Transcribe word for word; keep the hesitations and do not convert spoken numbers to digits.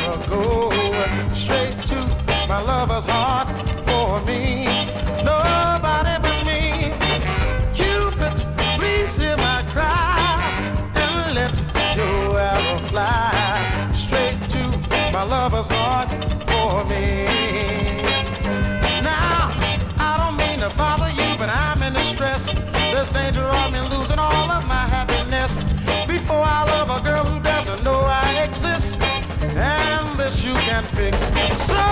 arrow go straight to my lover's heart for me. Nobody but me. Cupid, please hear my cry and let your arrow fly straight to my lover's heart for me. Now, I don't mean to bother you, but I'm in distress. There's danger of me losing all of my happiness before I love a girl who doesn't know I exist. And this you can fix. So